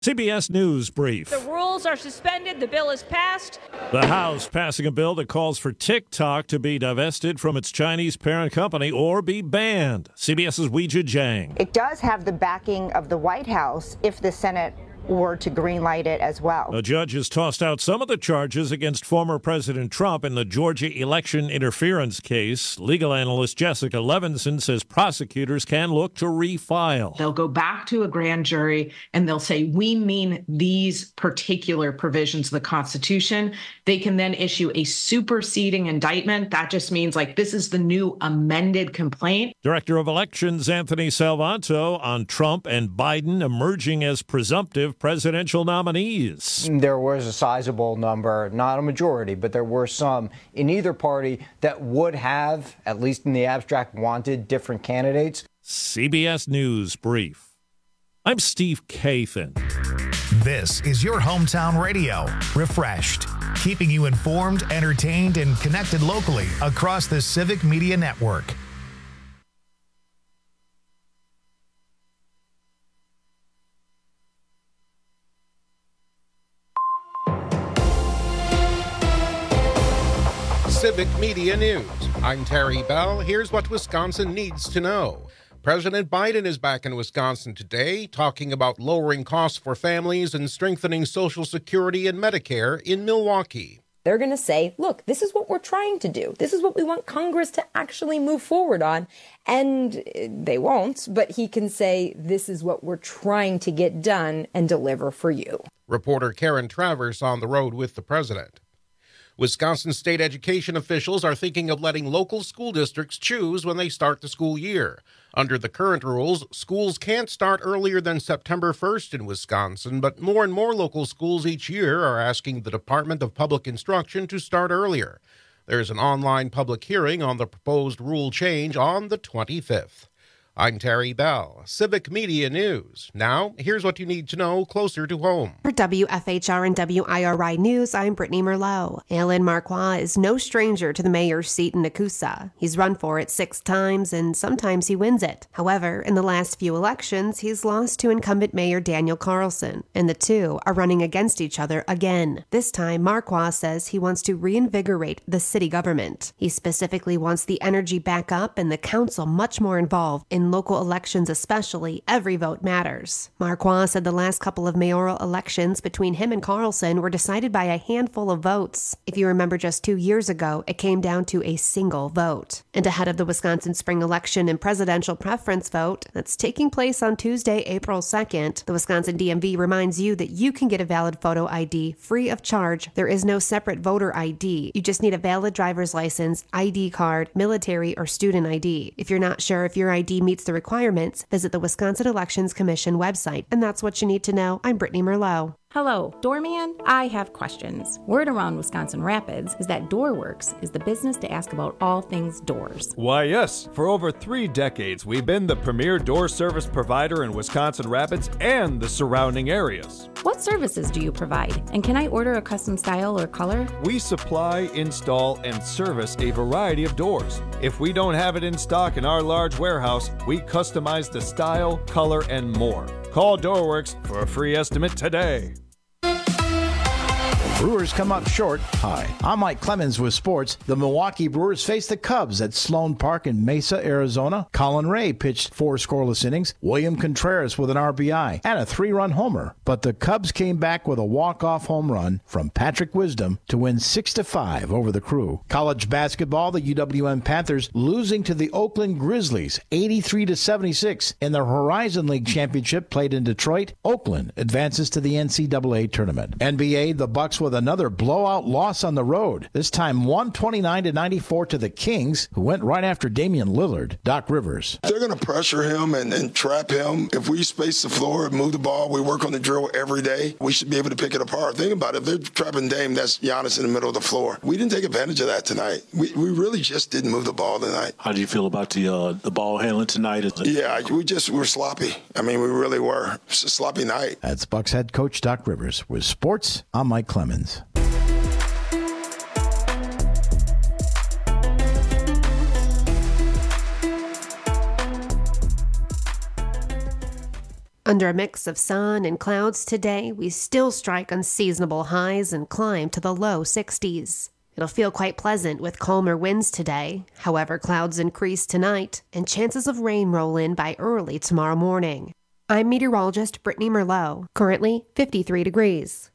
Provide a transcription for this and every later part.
CBS News Brief. The rules are suspended. The bill is passed. The House passing a bill that calls for TikTok to be divested from its Chinese parent company or be banned. CBS's Weijia Jiang. It does have the backing of the White House if the Senate were to greenlight it as well. A judge has tossed out some of the charges against former President Trump in the Georgia election interference case. Legal analyst Jessica Levinson says prosecutors can look to refile. They'll go back to a grand jury and they'll say, we mean these particular provisions of the Constitution. They can then issue a superseding indictment. That just means this is the new amended complaint. Director of Elections Anthony Salvanto on Trump and Biden emerging as presumptive presidential nominees. There was a sizable number, not a majority, but there were some in either party that would have, at least in the abstract, wanted different candidates. CBS News Brief. I'm Steve Kathan. This is your hometown radio, Refreshed, keeping you informed, entertained, and connected locally across the Civic Media Network. Civic Media News. I'm Terry Bell. Here's what Wisconsin needs to know. President Biden is back in Wisconsin today, talking about lowering costs for families and strengthening Social Security and Medicare in Milwaukee. They're going to say, look, this is what we're trying to do. This is what we want Congress to actually move forward on. And they won't, but he can say, this is what we're trying to get done and deliver for you. Reporter Karen Travers on the road with the president. Wisconsin state education officials are thinking of letting local school districts choose when they start the school year. Under the current rules, schools can't start earlier than September 1st in Wisconsin, but more and more local schools each year are asking the Department of Public Instruction to start earlier. There's an online public hearing on the proposed rule change on the 25th. I'm Terry Bell, Civic Media News. Now, here's what you need to know closer to home. For WFHR and WIRI News, I'm Brittany Merlot. Alan Marquardt is no stranger to the mayor's seat in Nakusa. He's run for it 6 times, and sometimes he wins it. However, in the last few elections, he's lost to incumbent Mayor Daniel Carlson, and the two are running against each other again. This time, Marquardt says he wants to reinvigorate the city government. He specifically wants the energy back up and the council much more involved in local elections especially. Every vote matters. Marquardt said the last couple of mayoral elections between him and Carlson were decided by a handful of votes. If you remember, just 2 years ago, it came down to a single vote. And ahead of the Wisconsin spring election and presidential preference vote that's taking place on Tuesday, April 2nd, the Wisconsin DMV reminds you that you can get a valid photo ID free of charge. There is no separate voter ID. You just need a valid driver's license, ID card, military, or student ID. If you're not sure if your ID meets the requirements, visit the Wisconsin Elections Commission website. And that's what you need to know. I'm Brittany Merlot. Hello, Doorman. I have questions. Word around Wisconsin Rapids is that DoorWorks is the business to ask about all things doors. Why, yes. For over 3 decades, we've been the premier door service provider in Wisconsin Rapids and the surrounding areas. What services do you provide? And can I order a custom style or color? We supply, install, and service a variety of doors. If we don't have it in stock in our large warehouse, we customize the style, color, and more. Call DoorWorks for a free estimate today. Brewers come up short. Hi, I'm Mike Clemens with sports. The Milwaukee Brewers face the Cubs at Sloan Park in Mesa, Arizona. Colin Ray pitched 4 scoreless innings. William Contreras with an RBI and a 3-run homer. But the Cubs came back with a walk-off home run from Patrick Wisdom to win 6-5 over the Crew. College basketball, the UWM Panthers losing to the Oakland Grizzlies 83-76 in the Horizon League Championship played in Detroit. Oakland advances to the NCAA tournament. NBA, the Bucks with another blowout loss on the road, this time 129-94 to the Kings, who went right after Damian Lillard. Doc Rivers. They're going to pressure him and trap him. If we space the floor and move the ball, we work on the drill every day, we should be able to pick it apart. Think about it. If they're trapping Dame, that's Giannis in the middle of the floor. We didn't take advantage of that tonight. We really just didn't move the ball tonight. How do you feel about the ball handling tonight? Yeah, we're sloppy. I mean, we really were. It's a sloppy night. That's Bucks head coach Doc Rivers. With sports, I'm Mike Clemens. Under a mix of sun and clouds today, we still strike unseasonable highs and climb to the low 60s. It'll feel quite pleasant with calmer winds today. However, clouds increase tonight, and chances of rain roll in by early tomorrow morning. I'm meteorologist Brittany Merlot, currently 53 degrees.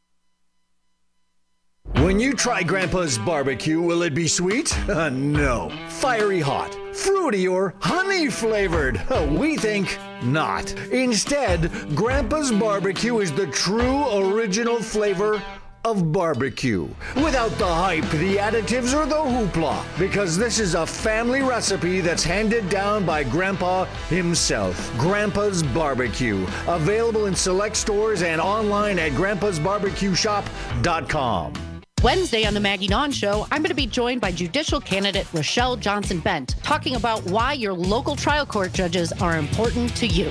When you try Grandpa's barbecue, will it be sweet? No. Fiery hot, fruity, or honey flavored? We think not. Instead, Grandpa's barbecue is the true original flavor of barbecue. Without the hype, the additives, or the hoopla. Because this is a family recipe that's handed down by Grandpa himself. Grandpa's Barbecue. Available in select stores and online at grandpasbarbecueshop.com. Wednesday on the Maggie Dawn Show, I'm going to be joined by judicial candidate Rochelle Johnson-Bent, talking about why your local trial court judges are important to you.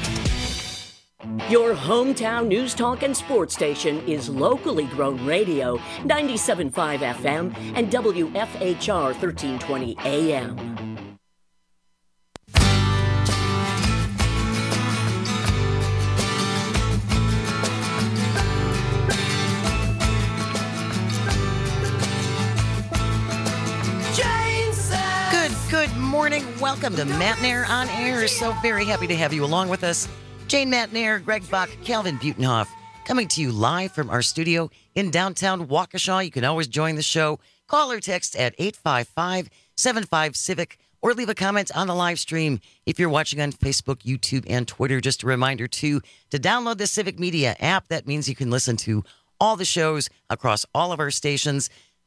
Your hometown news, talk, and sports station is locally grown radio, 97.5 FM and WFHR 1320 AM. Good morning. Welcome to Matt Nair on Air. So very happy to have you along with us. Jane Matt Nair, Greg Bach, Calvin Butenhoff, coming to you live from our studio in downtown Waukesha. You can always join the show. Call or text at 855-75-CIVIC or leave a comment on the live stream if you're watching on Facebook, YouTube, and Twitter. Just a reminder, too, to download the Civic Media app. That means you can listen to all the shows across all of our stations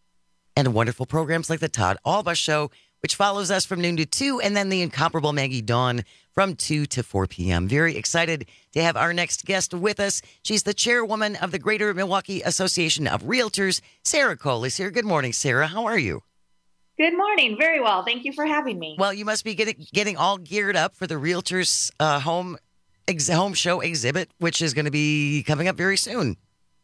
and wonderful programs like the Todd Alba Show, which follows us from noon to 2, and then the incomparable Maggie Dawn from 2 to 4 p.m. Very excited to have our next guest with us. She's the chairwoman of the Greater Milwaukee Association of Realtors. Sarah Cole is here. Good morning, Sarah. How are you? Good morning. Very well. Thank you for having me. Well, you must be getting all geared up for the Realtors home show exhibit, which is going to be coming up very soon.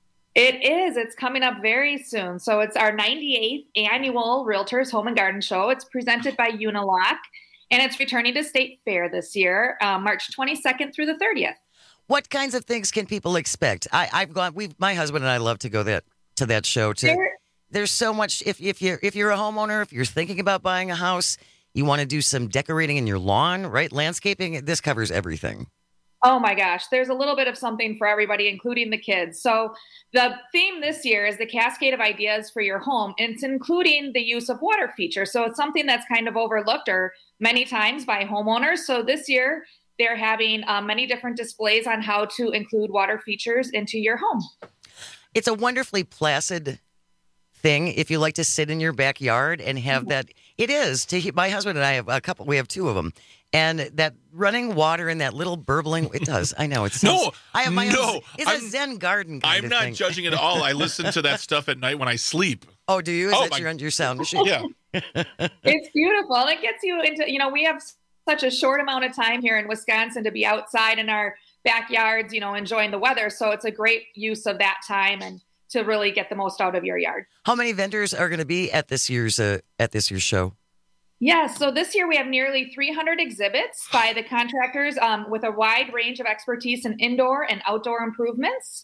It is. It's coming up very soon. So it's our 98th annual Realtors Home and Garden Show. It's presented by Unilock, and it's returning to State Fair this year, March 22nd through the 30th. What kinds of things can people expect? I've gone. My husband and I love to go to that show too. There's so much. If you're a homeowner, if you're thinking about buying a house, you want to do some decorating in your lawn, right? Landscaping. This covers everything. Oh my gosh, there's a little bit of something for everybody, including the kids. So the theme this year is the cascade of ideas for your home. And it's including the use of water features. So it's something that's kind of overlooked or many times by homeowners. So this year they're having many different displays on how to include water features into your home. It's a wonderfully placid thing if you like to sit in your backyard and have that. It is. My husband and I have a couple. We have two of them. And that running water and that little burbling, it does. I know. It's no. It's a Zen garden kind I'm of not thing. judging at all. I listen to that stuff at night when I sleep. Oh, do you? Is that your sound machine? Yeah. It's beautiful. And it gets you into, we have such a short amount of time here in Wisconsin to be outside in our backyards, enjoying the weather. So it's a great use of that time and to really get the most out of your yard. How many vendors are going to be at this year's show? Yeah, so this year we have nearly 300 exhibits by the contractors with a wide range of expertise in indoor and outdoor improvements.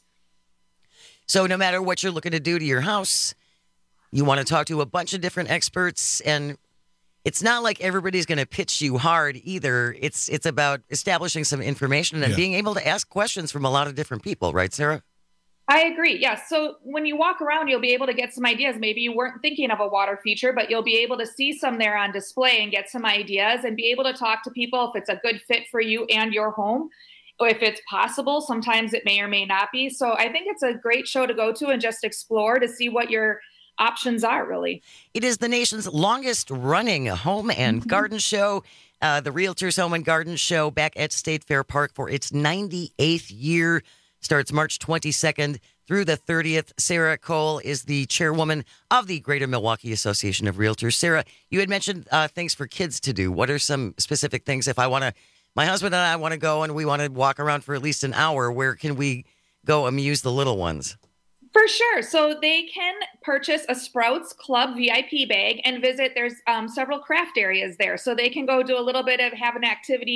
So no matter what you're looking to do to your house, you want to talk to a bunch of different experts, and it's not like everybody's going to pitch you hard either. It's about establishing some information and being able to ask questions from a lot of different people, right, Sarah? I agree. Yes. So when you walk around, you'll be able to get some ideas. Maybe you weren't thinking of a water feature, but you'll be able to see some there on display and get some ideas and be able to talk to people if it's a good fit for you and your home, or if it's possible. Sometimes it may or may not be. So I think it's a great show to go to and just explore to see what your options are, really. It is the nation's longest running home and garden show. The Realtors Home and Garden Show back at State Fair Park for its 98th year. Starts March 22nd through the 30th. Sarah Cole is the chairwoman of the Greater Milwaukee Association of Realtors. Sarah, you had mentioned things for kids to do. What are some specific things? If my husband and I want to go and we want to walk around for at least an hour, where can we go amuse the little ones? For sure. So they can purchase a Sprouts Club VIP bag and visit. There's several craft areas there. So they can go do a little bit of have an activity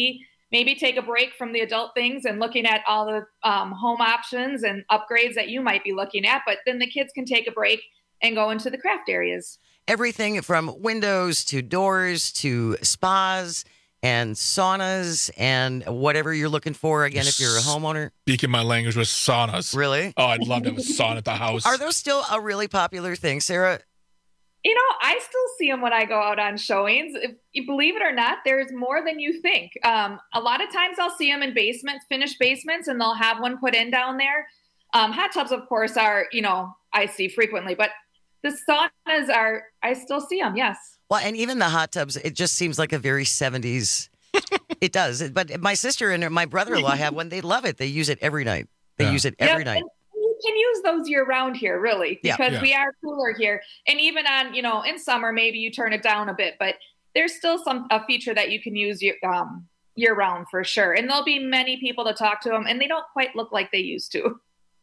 maybe take a break from the adult things and looking at all the home options and upgrades that you might be looking at. But then the kids can take a break and go into the craft areas. Everything from windows to doors to spas and saunas and whatever you're looking for. Again, if you're a homeowner. Speaking my language with saunas. Really? Oh, I'd love to have a sauna at the house. Are those still a really popular thing, Sarah? You know, I still see them when I go out on showings. If you believe it or not, there's more than you think. A lot of times I'll see them in basements, finished basements, and they'll have one put in down there. Hot tubs, of course, are, I see frequently, but the saunas are, I still see them, yes. Well, and even the hot tubs, it just seems like a very 70s. It does. But my sister and my brother-in-law have one. They love it. They use it every night. They use it every night. You can use those year round here, really, because we are cooler here. And even on, in summer, maybe you turn it down a bit, but there's still a feature that you can use year round for sure. And there'll be many people to talk to them, and they don't quite look like they used to.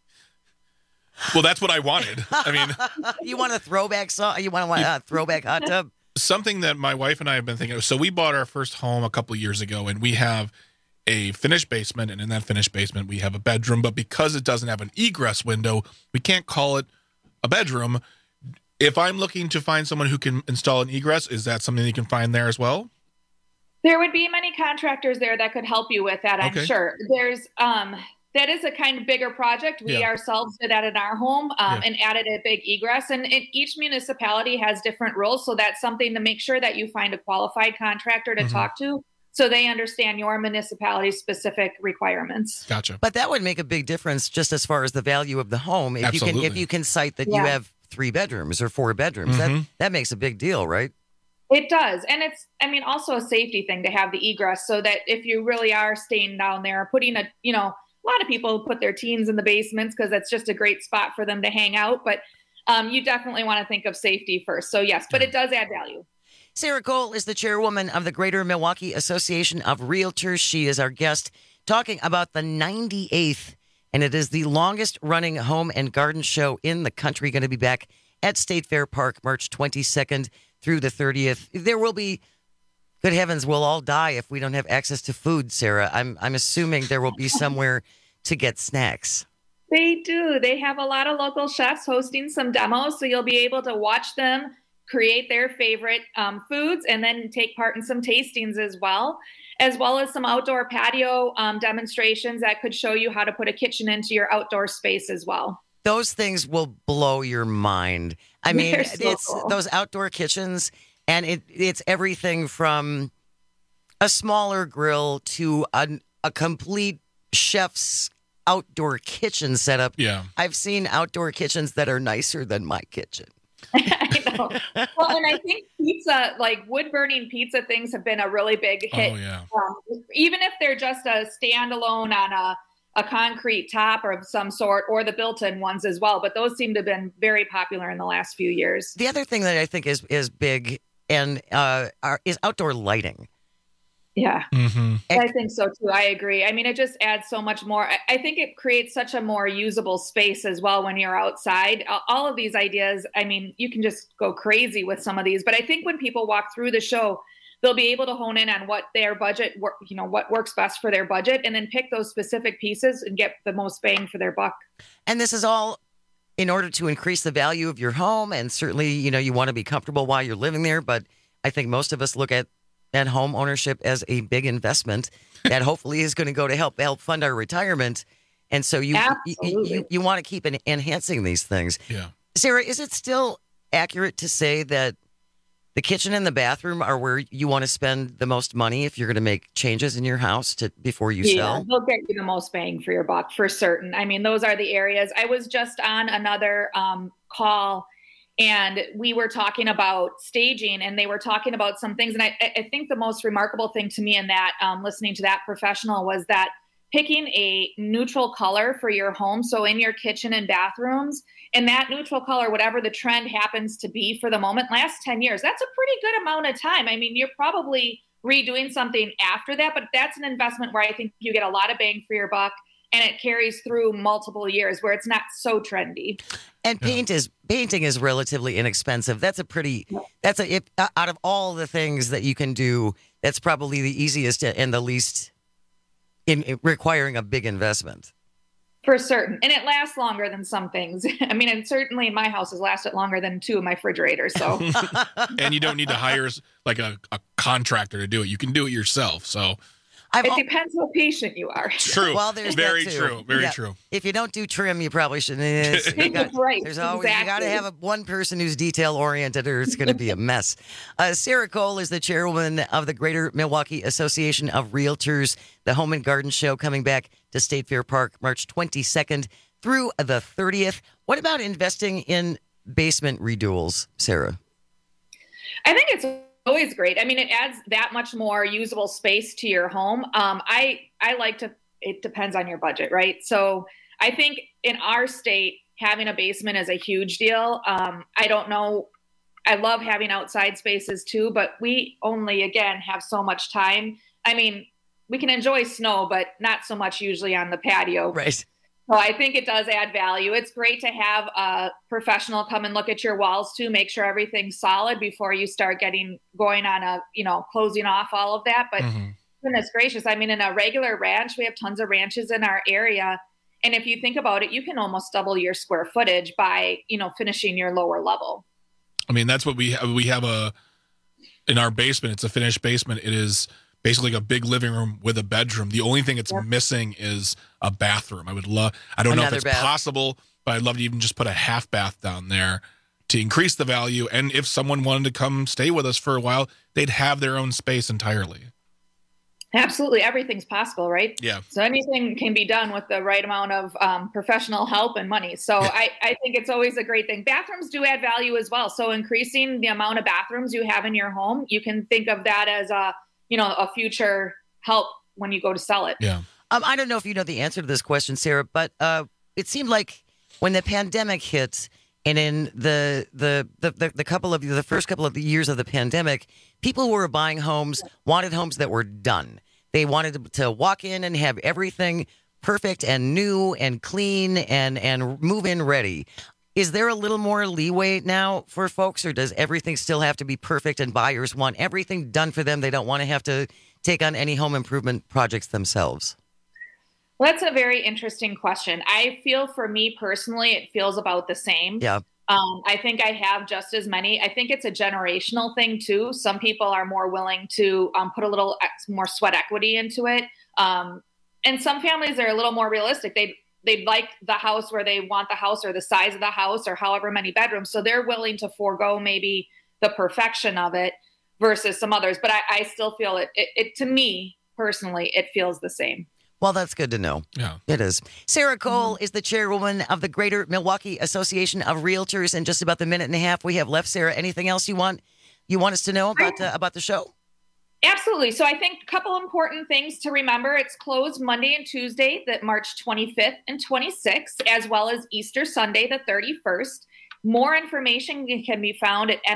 Well, that's what I wanted. I mean, you want a throwback you want a throwback hot tub? Something that my wife and I have been thinking of. So we bought our first home a couple of years ago, and we have a finished basement, and in that finished basement, we have a bedroom. But because it doesn't have an egress window, we can't call it a bedroom. If I'm looking to find someone who can install an egress, is that something you can find there as well? There would be many contractors there that could help you with that, I'm sure. There's that is a kind of bigger project. We ourselves did that in our home and added a big egress. And each municipality has different rules. So that's something to make sure that you find a qualified contractor to talk to so they understand your municipality's specific requirements. Gotcha. But that would make a big difference just as far as the value of the home. If you can cite that you have 3 bedrooms or 4 bedrooms, that makes a big deal, right? It does. And it's, also a safety thing to have the egress so that if you really are staying down there, putting a lot of people put their teens in the basements because that's just a great spot for them to hang out. But you definitely want to think of safety first. So yes, but it does add value. Sarah Cole is the chairwoman of the Greater Milwaukee Association of Realtors. She is our guest talking about the 98th, and it is the longest running home and garden show in the country. Going to be back at State Fair Park March 22nd through the 30th. There will be, good heavens, we'll all die if we don't have access to food, Sarah. I'm assuming there will be somewhere to get snacks. They do. They have a lot of local chefs hosting some demos, so you'll be able to watch them create their favorite foods and then take part in some tastings as well as some outdoor patio demonstrations that could show you how to put a kitchen into your outdoor space as well. Those things will blow your mind. I mean, it's cool. Those outdoor kitchens, and it's everything from a smaller grill to a complete chef's outdoor kitchen setup. Yeah. I've seen outdoor kitchens that are nicer than my kitchen. I know. Well, and I think pizza, like wood-burning pizza things have been a really big hit. Oh, yeah. Even if they're just a standalone on a concrete top or of some sort, or the built-in ones as well. But those seem to have been very popular in the last few years. The other thing that I think is big and is outdoor lighting. Yeah, I think so too. I agree. I mean, it just adds so much more. I think it creates such a more usable space as well when you're outside. All of these ideas, I mean, you can just go crazy with some of these. But I think when people walk through the show, they'll be able to hone in on what their budget, what works best for their budget, and then pick those specific pieces and get the most bang for their buck. And this is all in order to increase the value of your home. And certainly, you want to be comfortable while you're living there. But I think most of us look at home ownership as a big investment that hopefully is going to go to help fund our retirement. And so you want to keep enhancing these things. Yeah. Sarah, is it still accurate to say that the kitchen and the bathroom are where you want to spend the most money if you're going to make changes in your house before you sell? They'll get you the most bang for your buck for certain. I mean, those are the areas. I was just on another call, and we were talking about staging, and they were talking about some things. And I think the most remarkable thing to me in that, listening to that professional, was that picking a neutral color for your home. So in your kitchen and bathrooms, and that neutral color, whatever the trend happens to be for the moment, last 10 years, that's a pretty good amount of time. I mean, you're probably redoing something after that, but that's an investment where I think you get a lot of bang for your buck. And it carries through multiple years where it's not so trendy. And painting is relatively inexpensive. Out of all the things that you can do, that's probably the easiest and the least in requiring a big investment. For certain. And it lasts longer than some things. I mean, and certainly in my house has lasted longer than 2 of my refrigerators. So, and you don't need to hire like a contractor to do it. You can do it yourself. So it depends how patient you are. True. Well, there's very that too. true. Very true. If you don't do trim, you probably shouldn't. Right. There's always exactly. you got to have one person who's detail oriented, or it's going to be a mess. Sarah Cole is the chairwoman of the Greater Milwaukee Association of Realtors. The Home and Garden Show coming back to State Fair Park March 22nd through the 30th. What about investing in basement redos, Sarah? I think it's always great. I mean, it adds that much more usable space to your home. I like to, it depends on your budget, right? So I think in our state, having a basement is a huge deal. I don't know. I love having outside spaces too, but we only, again, have so much time. I mean, we can enjoy snow, but not so much usually on the patio. Right. So I think it does add value. It's great to have a professional come and look at your walls too, make sure everything's solid before you start going on closing off all of that. But goodness gracious, I mean, in a regular ranch, we have tons of ranches in our area. And if you think about it, you can almost double your square footage by, finishing your lower level. I mean, that's what we have in our basement. It's a finished basement. It is basically a big living room with a bedroom. The only thing it's missing is a bathroom. I don't know if it's possible, but I'd love to even just put a half bath down there to increase the value. And if someone wanted to come stay with us for a while, they'd have their own space entirely. Absolutely. Everything's possible, right? Yeah. So anything can be done with the right amount of professional help and money. So yeah. I think it's always a great thing. Bathrooms do add value as well. So increasing the amount of bathrooms you have in your home, you can think of that as a future help when you go to sell it. Yeah. I don't know if you know the answer to this question, Sarah, but it seemed like when the pandemic hit, and in the first couple of the years of the pandemic, people who were buying homes wanted homes that were done. They wanted to walk in and have everything perfect and new and clean and move-in ready. Is there a little more leeway now for folks, or does everything still have to be perfect and buyers want everything done for them? They don't want to have to take on any home improvement projects themselves. Well, that's a very interesting question. I feel for me personally, it feels about the same. Yeah. I think I have just as many. I think it's a generational thing too. Some people are more willing to put a little more sweat equity into it. And some families are a little more realistic. They'd like the house where they want the house, or the size of the house, or however many bedrooms. So they're willing to forego maybe the perfection of it versus some others. But I still feel it to me personally, it feels the same. Well, that's good to know. Yeah, it is. Sarah Cole is the chairwoman of the Greater Milwaukee Association of Realtors. In just about the minute and a half we have left, Sarah, anything else you want us to know about the show? Absolutely. So I think a couple important things to remember. It's closed Monday and Tuesday, that March 25th and 26th, as well as Easter Sunday, the 31st. More information can be found at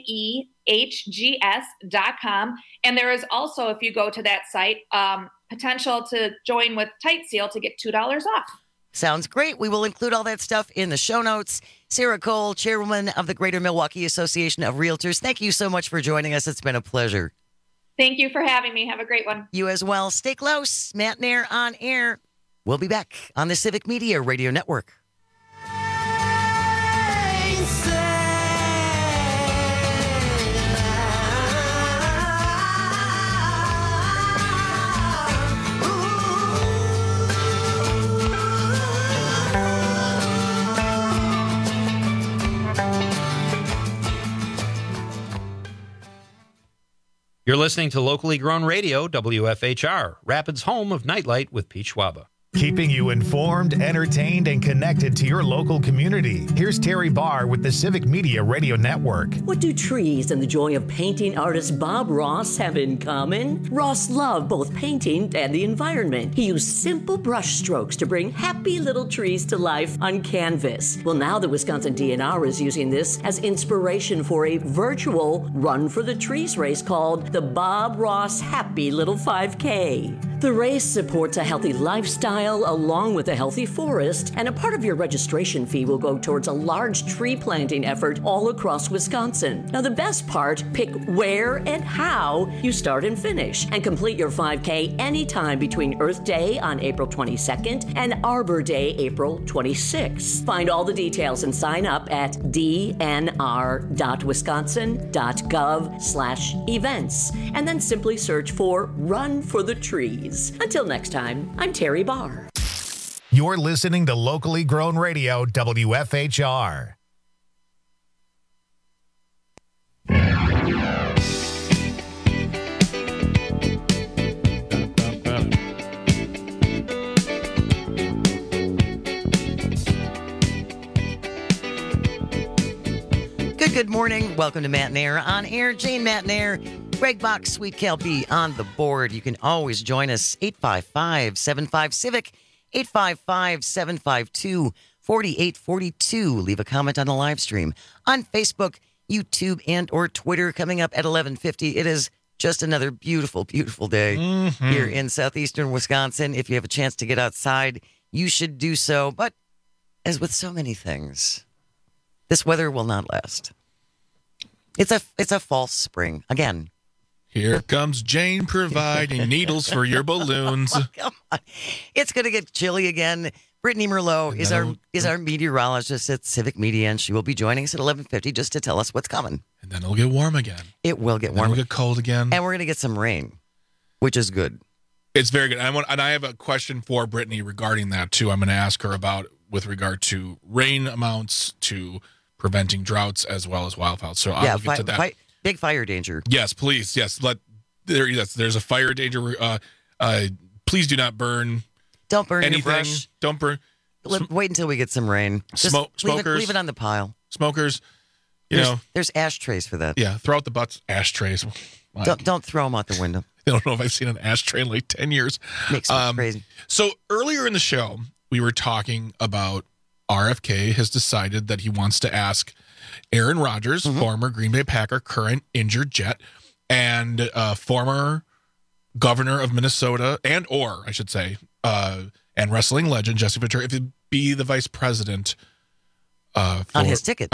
mkehgs.com. And there is also, if you go to that site, potential to join with Tight Seal to get $2 off. Sounds great. We will include all that stuff in the show notes. Sarah Cole, chairwoman of the Greater Milwaukee Association of Realtors, thank you so much for joining us. It's been a pleasure. Thank you for having me. Have a great one. You as well. Stay close. Matt Nair on air. We'll be back on the Civic Media Radio Network. You're listening to locally grown radio, WFHR, Rapids' home of Nightlight with Pete Schwaba. Keeping you informed, entertained, and connected to your local community. Here's Terry Barr with the Civic Media Radio Network. What do trees and the joy of painting artist Bob Ross have in common? Ross loved both painting and the environment. He used simple brush strokes to bring happy little trees to life on canvas. Well, now the Wisconsin DNR is using this as inspiration for a virtual Run for the Trees race called the Bob Ross Happy Little 5K. The race supports a healthy lifestyle along with a healthy forest, and a part of your registration fee will go towards a large tree planting effort all across Wisconsin. Now, the best part, pick where and how you start and finish, and complete your 5K anytime between Earth Day on April 22nd and Arbor Day, April 26th. Find all the details and sign up at dnr.wisconsin.gov/events, and then simply search for Run for the Trees. Until next time, I'm Terry Barr. You're listening to locally grown radio, WFHR. Good morning. Welcome to Matt and Air on air. Jane, Matt and Air, Greg Bach, Sweet Kelpie on the board. You can always join us 855-75-CIVIC, 855-752-4842. Leave a comment on the live stream on Facebook, YouTube, and or Twitter. Coming up at 11:50. It is just another beautiful, beautiful day here in southeastern Wisconsin. If you have a chance to get outside, you should do so. But as with so many things, this weather will not last. It's a false spring again. Here comes Jane providing needles for your balloons. Oh, come on. It's going to get chilly again. Brittany Merlot is our meteorologist at Civic Media, and she will be joining us at 11:50 just to tell us what's coming. And then it'll get warm again. It will get warm. It'll get cold again. And we're going to get some rain, which is good. It's very good. And I have a question for Brittany regarding that, too. I'm going to ask her about with regard to rain amounts, to preventing droughts as well as wildfires. So I'll get to that. Big fire danger. Yes, please. Yes, there's a fire danger. Please do not burn. Don't burn anything. Your brush. Don't burn. Wait until we get some rain. Smokers. Leave it on the pile. Smokers. There's ashtrays for that. Yeah, throw out the butts. Ashtrays. Don't throw them out the window. I don't know if I've seen an ashtray in like 10 years. Makes me crazy. So earlier in the show, we were talking about RFK has decided that he wants to ask Aaron Rodgers, former Green Bay Packer, current injured Jet, and former governor of Minnesota, and wrestling legend Jesse Ventura, if he'd be the vice president on his ticket.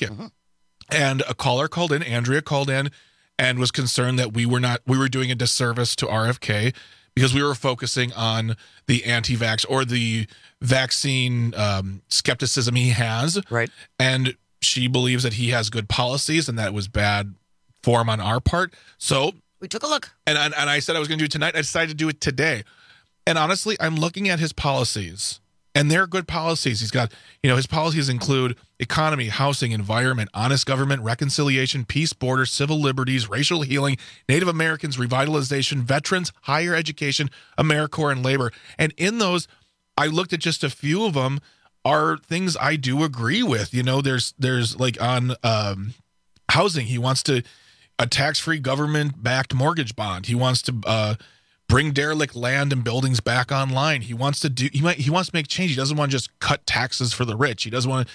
And a caller called in, Andrea called in, and was concerned that we were doing a disservice to RFK because we were focusing on the anti-vax or the vaccine skepticism he has. Right. And she believes that he has good policies and that it was bad form on our part. So we took a look. And I said I was going to do it tonight. I decided to do it today. And honestly, I'm looking at his policies, and they're good policies. He's got, his policies include economy, housing, environment, honest government, reconciliation, peace, border, civil liberties, racial healing, Native Americans, revitalization, veterans, higher education, AmeriCorps, and labor. And in those, I looked at just a few of them are things I do agree with. There's like on housing, he wants to a tax-free government-backed mortgage bond. He wants to bring derelict land and buildings back online. He wants to he wants to make change. He doesn't want to just cut taxes for the rich. He doesn't want to.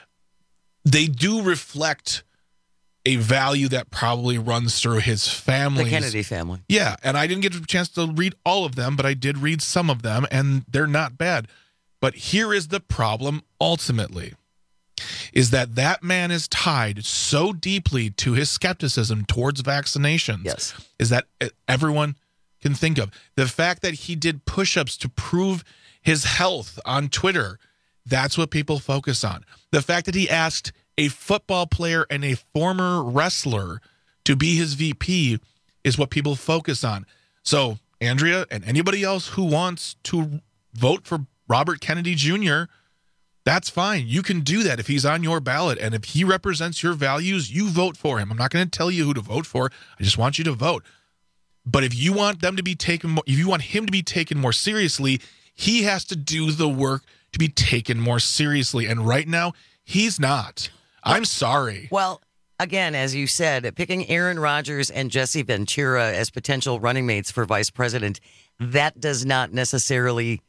They do reflect a value that probably runs through his family. The Kennedy family. Yeah, and I didn't get a chance to read all of them, but I did read some of them, and they're not bad. But here is the problem ultimately, is that man is tied so deeply to his skepticism towards vaccinations. Yes. Is that everyone can think of. The fact that he did push-ups to prove his health on Twitter, that's what people focus on. The fact that he asked a football player and a former wrestler to be his VP is what people focus on. So, Andrea and anybody else who wants to vote for Robert Kennedy Jr., that's fine. You can do that if he's on your ballot. And if he represents your values, you vote for him. I'm not going to tell you who to vote for. I just want you to vote. But if you want them to be taken, if you want him to be taken more seriously, he has to do the work to be taken more seriously. And right now, he's not. I'm sorry. Well, again, as you said, picking Aaron Rodgers and Jesse Ventura as potential running mates for vice president, that does not necessarily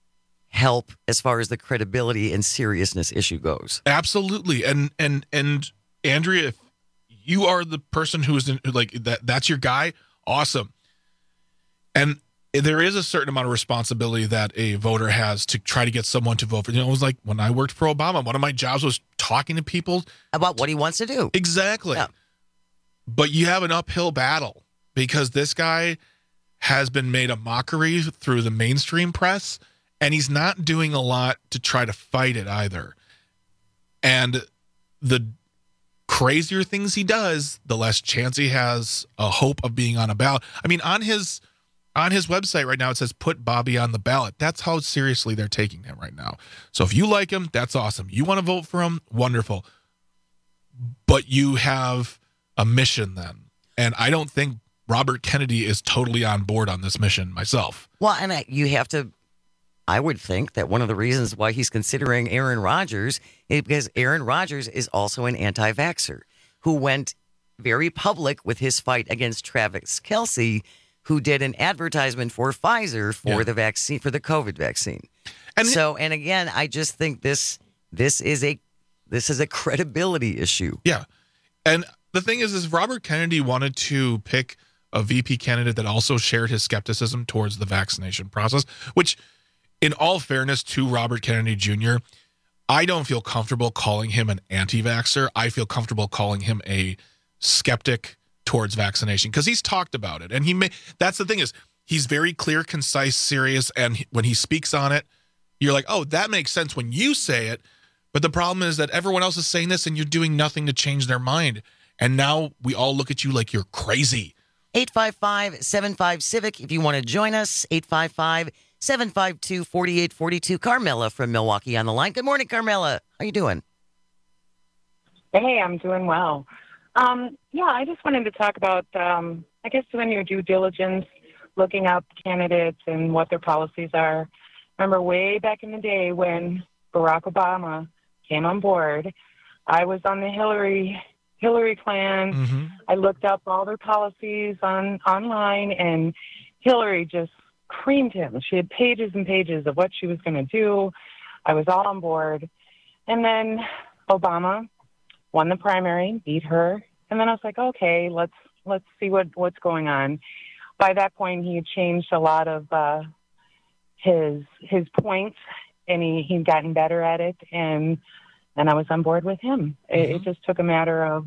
help as far as the credibility and seriousness issue goes. Absolutely. And Andrea, if you are the person who is like that's your guy, awesome. And there is a certain amount of responsibility that a voter has to try to get someone to vote for. It was like when I worked for Obama, one of my jobs was talking to people about what he wants to do. Exactly. Yeah. But you have an uphill battle because this guy has been made a mockery through the mainstream press, and he's not doing a lot to try to fight it either. And the crazier things he does, the less chance he has a hope of being on a ballot. I mean, on his website right now, it says put Bobby on the ballot. That's how seriously they're taking him right now. So if you like him, that's awesome. You want to vote for him? Wonderful. But you have a mission then. And I don't think Robert Kennedy is totally on board on this mission myself. Well, and I would think that one of the reasons why he's considering Aaron Rodgers is because Aaron Rodgers is also an anti-vaxxer who went very public with his fight against Travis Kelce, who did an advertisement for Pfizer for the vaccine, for the COVID vaccine. And again, I just think this is a credibility issue. Yeah. And the thing is Robert Kennedy wanted to pick a VP candidate that also shared his skepticism towards the vaccination process, which, in all fairness to Robert Kennedy Jr., I don't feel comfortable calling him an anti-vaxxer. I feel comfortable calling him a skeptic towards vaccination because he's talked about it. And that's the thing is he's very clear, concise, serious. And when he speaks on it, you're like, oh, that makes sense when you say it. But the problem is that everyone else is saying this and you're doing nothing to change their mind. And now we all look at you like you're crazy. 855-75-CIVIC if you want to join us. 855-752-4842. Carmela from Milwaukee on the line. Good morning, Carmela. How you doing? Hey, I'm doing well. I just wanted to talk about, I guess, doing your due diligence, looking up candidates and what their policies are. Remember way back in the day when Barack Obama came on board, I was on the Hillary clan. Mm-hmm. I looked up all their policies online, and Hillary just creamed him. She had pages and pages of what she was going to do. I was all on board. And then Obama won the primary, beat her. And then I was like, okay, let's see what's going on. By that point, he had changed a lot of his points, and he'd gotten better at it. And I was on board with him. Mm-hmm. It just took a matter of,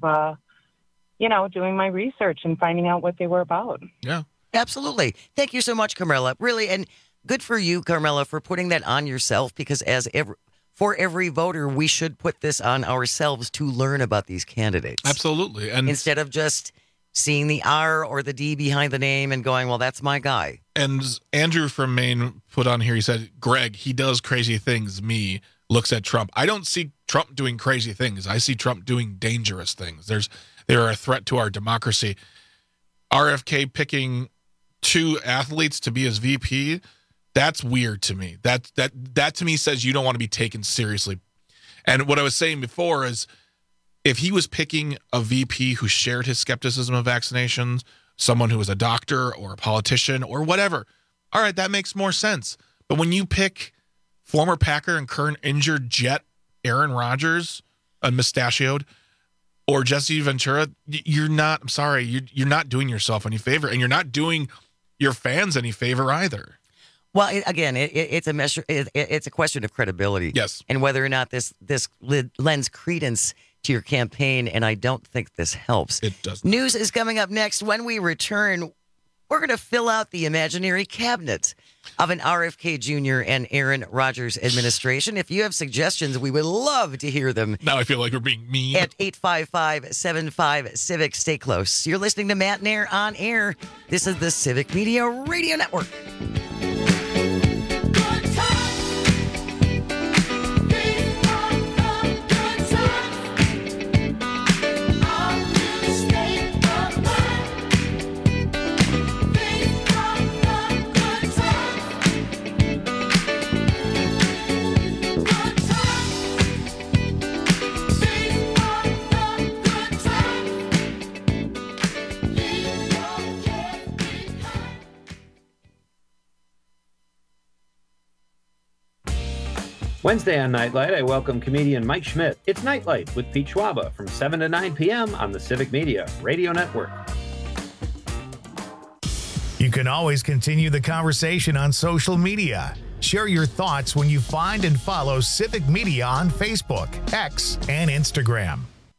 doing my research and finding out what they were about. Yeah, absolutely. Thank you so much, Carmela. Really, and good for you, Carmela, for putting that on yourself, because for every voter, we should put this on ourselves to learn about these candidates. Absolutely. And instead of just seeing the R or the D behind the name and going, well, that's my guy. And Andrew from Maine put on here, he said, Greg, he does crazy things. Me looks at Trump. I don't see Trump doing crazy things. I see Trump doing dangerous things. They're a threat to our democracy. RFK picking two athletes to be his VP, that's weird to me. That to me says you don't want to be taken seriously. And what I was saying before is if he was picking a VP who shared his skepticism of vaccinations, someone who was a doctor or a politician or whatever, all right, that makes more sense. But when you pick former Packer and current injured Jet Aaron Rodgers, mustachioed, or Jesse Ventura, you're not doing yourself any favor, and you're not doing your fans any favor either. Well, it's a measure. It's a question of credibility. Yes, and whether or not this lends credence to your campaign, and I don't think this helps. It does. News is coming up next. When we return, we're going to fill out the imaginary cabinet of an RFK Jr. and Aaron Rodgers administration. If you have suggestions, we would love to hear them. Now I feel like we're being mean. At 855-75-CIVIC. Stay close. You're listening to Matt Nair on air. This is the Civic Media Radio Network. Wednesday on Nightlight, I welcome comedian Mike Schmidt. It's Nightlight with Pete Schwaba from 7 to 9 p.m. on the Civic Media Radio Network. You can always continue the conversation on social media. Share your thoughts when you find and follow Civic Media on Facebook, X, and Instagram.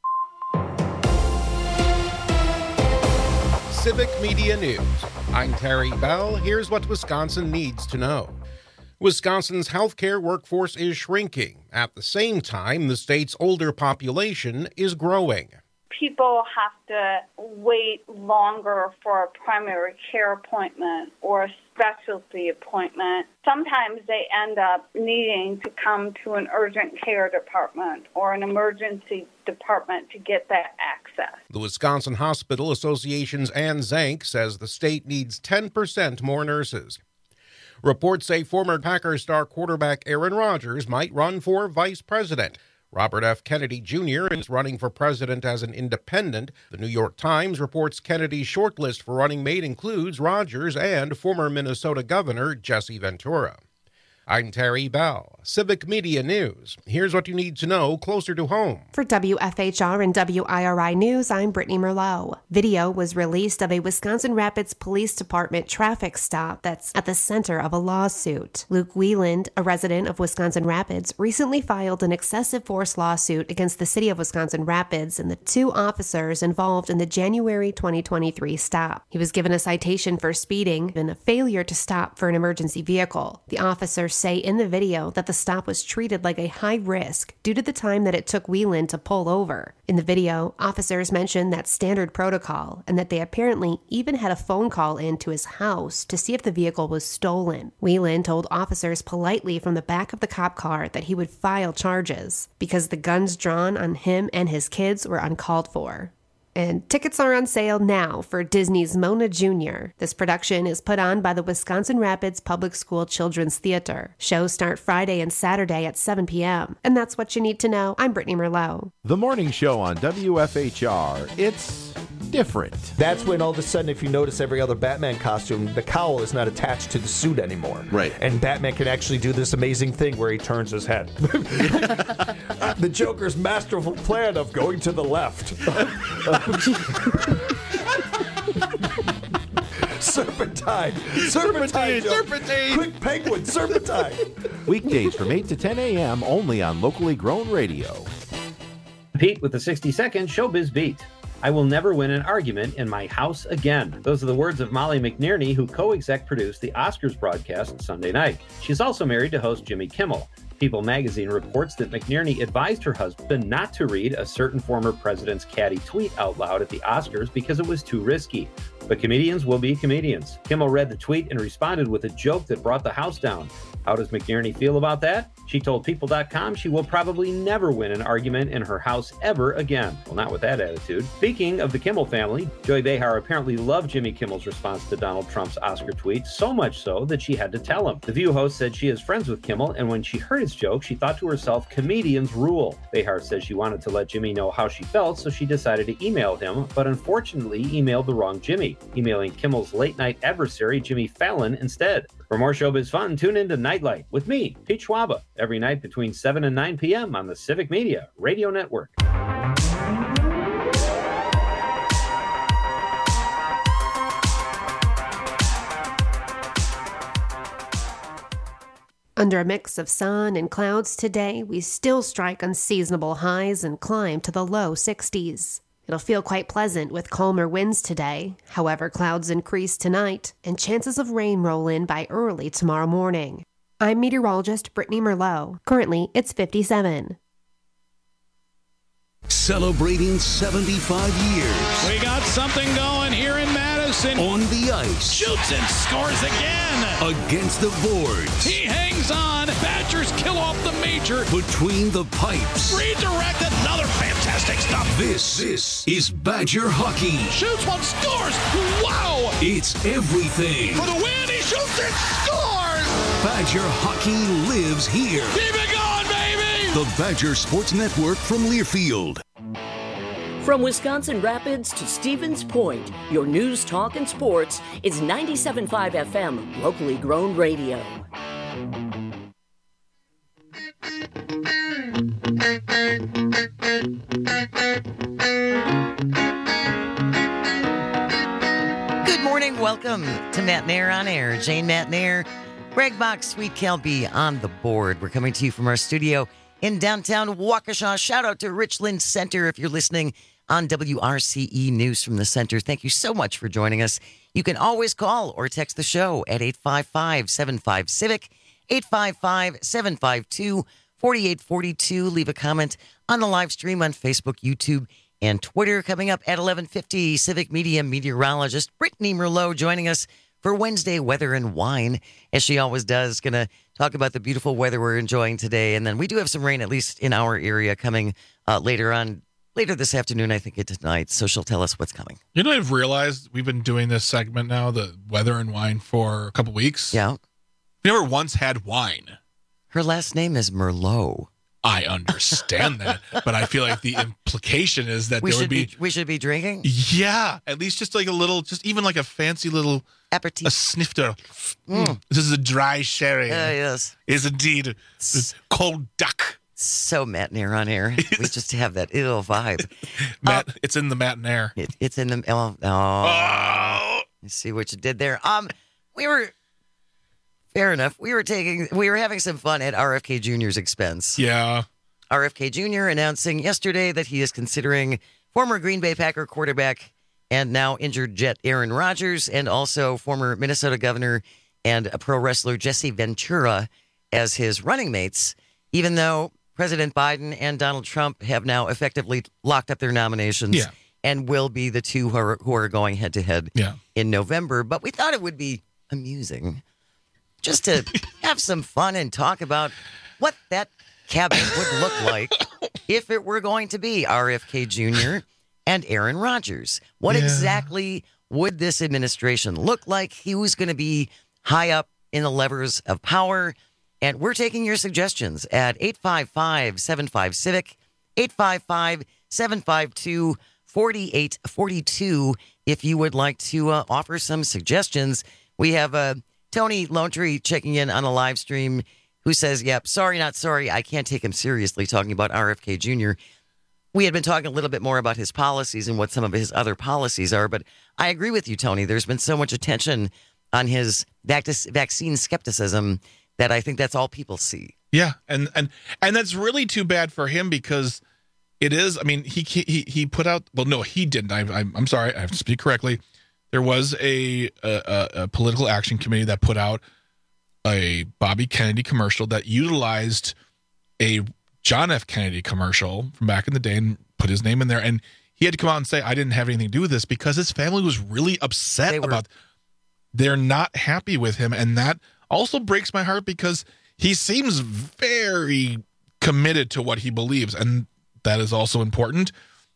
Civic Media News. I'm Terry Bell. Here's what Wisconsin needs to know. Wisconsin's healthcare workforce is shrinking. At the same time, the state's older population is growing. People have to wait longer for a primary care appointment or a specialty appointment. Sometimes they end up needing to come to an urgent care department or an emergency department to get that access. The Wisconsin Hospital Association's Ann Zank says the state needs 10% more nurses. Reports say former Packers star quarterback Aaron Rodgers might run for vice president. Robert F. Kennedy Jr. is running for president as an independent. The New York Times reports Kennedy's shortlist for running mate includes Rodgers and former Minnesota Governor Jesse Ventura. I'm Terry Bell, Civic Media News. Here's what you need to know closer to home. For WFHR and WIRI News, I'm Brittany Merlot. Video was released of a Wisconsin Rapids Police Department traffic stop that's at the center of a lawsuit. Luke Wieland, a resident of Wisconsin Rapids, recently filed an excessive force lawsuit against the city of Wisconsin Rapids and the 2 officers involved in the January 2023 stop. He was given a citation for speeding and a failure to stop for an emergency vehicle. The officers say in the video that the stop was treated like a high risk due to the time that it took Wieland to pull over. In the video, officers mentioned that standard protocol and that they apparently even had a phone call into his house to see if the vehicle was stolen. Wieland told officers politely from the back of the cop car that he would file charges because the guns drawn on him and his kids were uncalled for. And tickets are on sale now for Disney's Mona Jr. This production is put on by the Wisconsin Rapids Public School Children's Theater. Shows start Friday and Saturday at 7 p.m. And that's what you need to know. I'm Brittany Merlot. The morning show on WFHR. It's different. That's when all of a sudden, if you notice every other Batman costume, the cowl is not attached to the suit anymore. Right. And Batman can actually do this amazing thing where he turns his head. The Joker's masterful plan of going to the left. Serpentine. Quick penguin, serpentine. Weekdays from 8 to 10 a.m. only on locally grown radio. Pete with the 60-second Showbiz Beat. I will never win an argument in my house again. Those are the words of Molly McNerney, who co-exec produced the Oscars broadcast Sunday night. She's also married to host Jimmy Kimmel. People magazine reports that McNerney advised her husband not to read a certain former president's catty tweet out loud at the Oscars because it was too risky. But comedians will be comedians. Kimmel read the tweet and responded with a joke that brought the house down. How does McNerney feel about that? She told People.com she will probably never win an argument in her house ever again. Well, not with that attitude. Speaking of the Kimmel family, Joy Behar apparently loved Jimmy Kimmel's response to Donald Trump's Oscar tweet, so much so that she had to tell him. The View host said she is friends with Kimmel, and when she heard his joke, she thought to herself, comedians rule. Behar says she wanted to let Jimmy know how she felt, so she decided to email him, but unfortunately emailed the wrong Jimmy, emailing Kimmel's late-night adversary, Jimmy Fallon, instead. For more Showbiz fun, tune in to Nightlight with me, Pete Schwaba, every night between 7 and 9 p.m. on the Civic Media Radio Network. Under a mix of sun and clouds today, we still strike unseasonable highs and climb to the low 60s. It'll feel quite pleasant with calmer winds today. However, clouds increase tonight, and chances of rain roll in by early tomorrow morning. I'm meteorologist Brittany Merlot. Currently, it's 57. Celebrating 75 years. We got something going here in Madison. On the ice. Shoots and scores again. Against the boards. He hangs on. Badgers kill off the major. Between the pipes. Redirect, another fantastic stop. This is Badger hockey. Shoots one, scores. Wow. It's everything. For the win, he shoots and scores. Badger hockey lives here. Keep it going, baby. The Badger Sports Network from Learfield. From Wisconsin Rapids to Stevens Point, your news, talk, and sports is 97.5 FM, locally grown radio. Good morning. Welcome welcome to Matt Nair on Air. Jane Matt Nair, Greg Bach, Sweet Kelby on the board. We're coming to you from our studio in downtown Waukesha. Shout out to Richland Center if you're listening on WRCE News from the Center. Thank you so much for joining us. You can always call or text the show at 855-75-CIVIC, 855-752-4842. Leave a comment on the live stream on Facebook, YouTube, and Twitter. Coming up at 11:50, Civic Media meteorologist Brittany Merlot joining us for Wednesday Weather and Wine, as she always does. Going to talk about the beautiful weather we're enjoying today. And then we do have some rain, at least in our area, coming later this afternoon, I think, tonight. So she'll tell us what's coming. You know, I've realized we've been doing this segment now, the Weather and Wine, for a couple weeks. Yeah. We never once had wine. Her last name is Merlot. I understand that, but I feel like the implication is that we there would be we should be drinking. Yeah, at least just like a little, just even like a fancy little aperitif, a snifter. This is a dry sherry. Yes, is indeed cold duck. So Matt Nair on air. We just have that ill vibe. Matt, it's in the Matt Nair. It's in the oh. You see what you did there. We were. Fair enough. We were having some fun at RFK Jr.'s expense. Yeah. RFK Jr. announcing yesterday that he is considering former Green Bay Packer quarterback and now injured Jet Aaron Rodgers, and also former Minnesota governor and a pro wrestler Jesse Ventura as his running mates, even though President Biden and Donald Trump have now effectively locked up their nominations and will be the two who are going head-to-head in November. But we thought it would be amusing just to have some fun and talk about what that cabinet would look like if it were going to be RFK Jr. and Aaron Rodgers. What exactly would this administration look like? Who's going to be high up in the levers of power? And we're taking your suggestions at 855-75-CIVIC, 855-752-4842 if you would like to offer some suggestions. We have Tony Lonetree checking in on a live stream who says, yep, sorry, not sorry. I can't take him seriously talking about RFK Jr. We had been talking a little bit more about his policies and what some of his other policies are. But I agree with you, Tony. There's been so much attention on his vaccine skepticism that I think that's all people see. Yeah. And that's really too bad for him, because it is. I mean, he put out. Well, no, he didn't. I'm sorry. I have to speak correctly. There was a political action committee that put out a Bobby Kennedy commercial that utilized a John F. Kennedy commercial from back in the day and put his name in there. And he had to come out and say, I didn't have anything to do with this, because his family was really upset about. They're not happy with him. And that also breaks my heart, because he seems very committed to what he believes. And that is also important.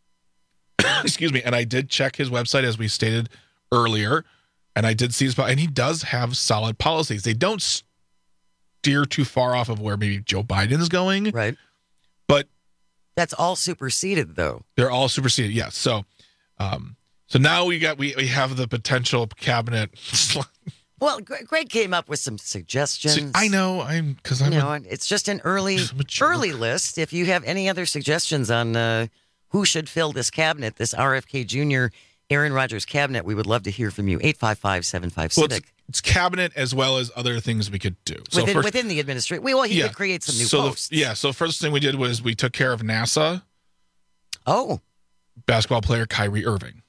Excuse me. And I did check his website, as we stated earlier, and I did see his, and he does have solid policies. They don't steer too far off of where maybe Joe Biden is going. Right. But that's all superseded, though. They're all superseded. Yes. So, so now we have the potential cabinet. Well, Greg came up with some suggestions. See, I know. It's just an early list. If you have any other suggestions on who should fill this cabinet, this RFK Jr., Aaron Rodgers cabinet, we would love to hear from you. 855-75-CIVIC. Well, it's cabinet as well as other things we could do. So within the administration. He could create some new posts. So first thing we did was we took care of NASA. Oh. Basketball player Kyrie Irving.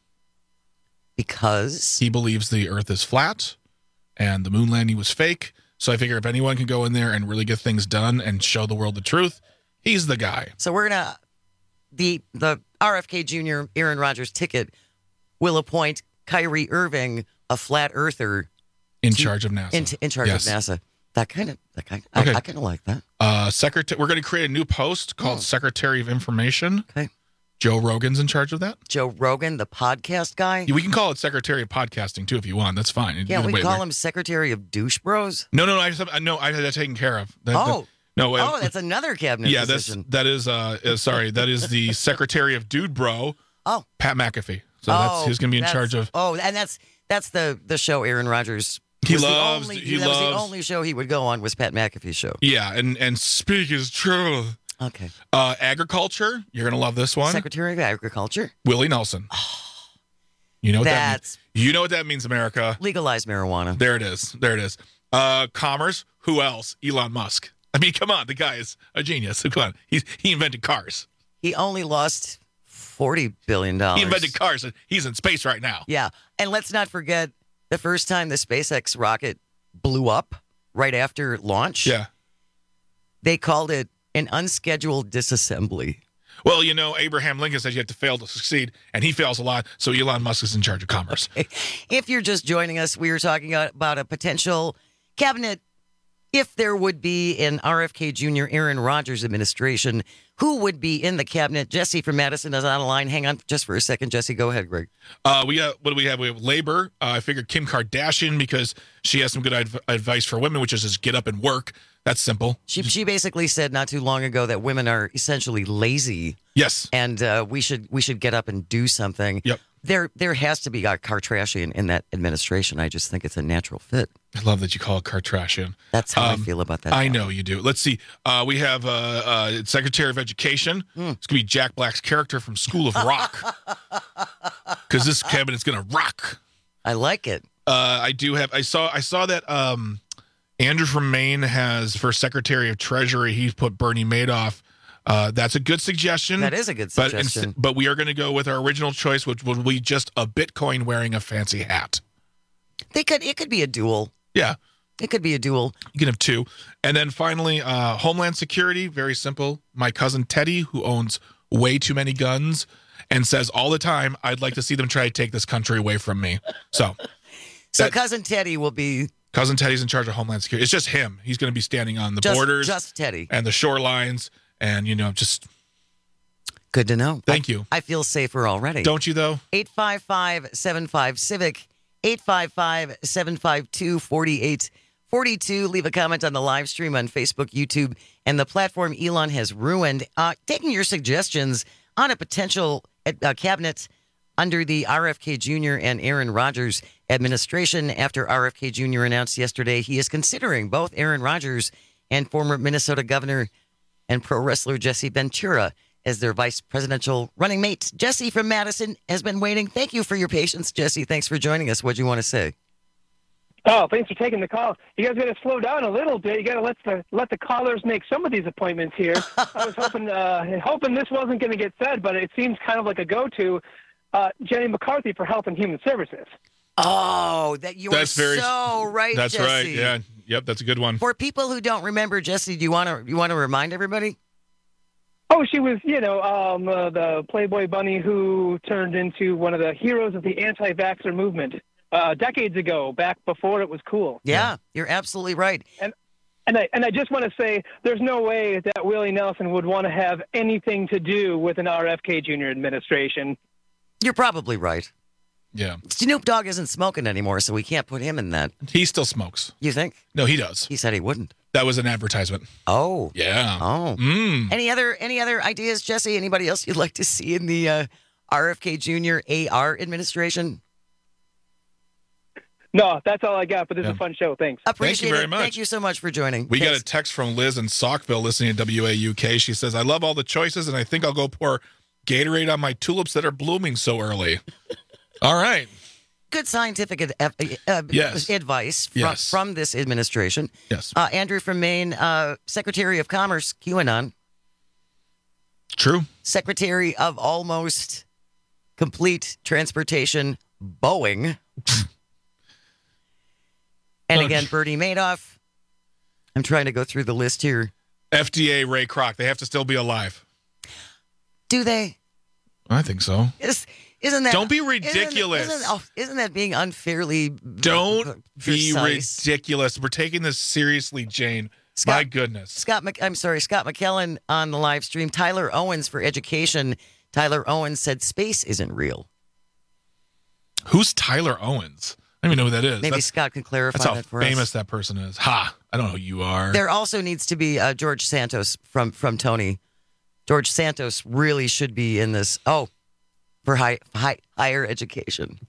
Because? He believes the earth is flat and the moon landing was fake. So I figure if anyone can go in there and really get things done and show the world the truth, he's the guy. So we're going to, the RFK Jr. Aaron Rodgers ticket will appoint Kyrie Irving, a flat earther, in charge of NASA. In charge of NASA. I kind of like that. We're going to create a new post called Secretary of Information. Okay. Joe Rogan's in charge of that. Joe Rogan, the podcast guy. Yeah, we can call it Secretary of Podcasting too if you want. That's fine. Yeah, we call him Secretary of Douche Bros. No. I had that taken care of. That's another cabinet position. That is the Secretary of Dude Bro. Oh, Pat McAfee. So he's going to be in charge of. Oh, and that's the show Aaron Rodgers. That was the only show he would go on, was Pat McAfee's show. Yeah, and speak his truth. Okay. Agriculture. You're going to love this one. Secretary of Agriculture. Willie Nelson. You know what That's that means? You know what that means, America. Legalize marijuana. There it is. There it is. Commerce. Who else? Elon Musk. I mean, come on. The guy is a genius. Come on. He invented cars. He only lost $40 billion. He invented cars, and he's in space right now. Yeah. And let's not forget the first time the SpaceX rocket blew up right after launch. Yeah. They called it an unscheduled disassembly. Well, you know, Abraham Lincoln says you have to fail to succeed, and he fails a lot, so Elon Musk is in charge of commerce. Okay. If you're just joining us, we were talking about a potential cabinet, if there would be an RFK Jr. Aaron Rodgers administration, who would be in the cabinet? Jesse from Madison is on the line. Hang on just for a second. Jesse, go ahead, Greg. We got, what do we have? We have labor. I figured Kim Kardashian, because she has some good advice for women, which is just get up and work. That's simple. She basically said not too long ago that women are essentially lazy. Yes. And we should get up and do something. Yep. There has to be a Kardashian in that administration. I just think it's a natural fit. I love that you call it Kardashian. That's how I feel about that. I know you do. Let's see. We have Secretary of Education. It's going to be Jack Black's character from School of Rock. Because this cabinet's going to rock. I like it. I saw that Andrew from Maine has, for Secretary of Treasury, he's put Bernie Madoff. That's a good suggestion. That is a good suggestion. But we are going to go with our original choice, which will be just a Bitcoin wearing a fancy hat. It could be a duel. Yeah. It could be a duel. You can have two. And then finally, Homeland Security, very simple. My cousin Teddy, who owns way too many guns and says all the time, I'd like to see them try to take this country away from me. So Cousin Teddy will be... Cousin Teddy's in charge of Homeland Security. It's just him. He's going to be standing on the borders. Just Teddy. And the shorelines. And, just... Good to know. Thank you. I feel safer already. Don't you, though? 855-75-CIVIC, 855-752-4842. Leave a comment on the live stream on Facebook, YouTube, and the platform Elon has ruined. Taking your suggestions on a potential cabinet under the RFK Jr. and Aaron Rodgers administration after RFK Jr. announced yesterday he is considering both Aaron Rodgers and former Minnesota governor and pro wrestler Jesse Ventura as their vice presidential running mate. Jesse from Madison has been waiting. Thank you for your patience, Jesse. Thanks for joining us. What do you want to say? Oh, thanks for taking the call. You guys got to slow down a little bit. You got to let the callers make some of these appointments here. I was hoping this wasn't going to get said, but it seems kind of like a go-to. Jenny McCarthy for Health and Human Services. Oh, so right, That's Jesse. right. Yeah. Yep, that's a good one. For people who don't remember, Jesse, do you want to remind everybody? Oh, she was, the Playboy bunny who turned into one of the heroes of the anti-vaxxer movement decades ago, back before it was cool. Yeah, you're absolutely right. And I just want to say, there's no way that Willie Nelson would want to have anything to do with an RFK Jr. administration. You're probably right. Yeah. Snoop Dogg isn't smoking anymore, so we can't put him in that. He still smokes. You think? No, he does. He said he wouldn't. That was an advertisement. Oh. Yeah. Oh. Any other ideas, Jesse? Anybody else you'd like to see in the RFK Jr. AR administration? No, that's all I got, but this is a fun show. Thanks. Appreciate Thank you very much. Thank you so much for joining. We got a text from Liz in Saukville listening to WAUK. She says, I love all the choices, and I think I'll go pour Gatorade on my tulips that are blooming so early. All right. Good scientific advice from this administration. Yes. Andrew from Maine, Secretary of Commerce, QAnon. True. Secretary of Almost Complete Transportation, Boeing. And again, Bernie Madoff. I'm trying to go through the list here. FDA, Ray Kroc. They have to still be alive. Do they? I think so. Isn't that? Don't be ridiculous. Isn't that being unfairly? Don't be precise? ridiculous. We're taking this seriously, Jane. My goodness. Scott McKellen on the live stream. Tyler Owens for education. Tyler Owens said space isn't real. Who's Tyler Owens? I don't even know who that is. Maybe Scott can clarify that's that for us. That's how famous us. that person is. Ha! I don't know who you are. There also needs to be George Santos from Tony. George Santos really should be in this. Oh, for higher education.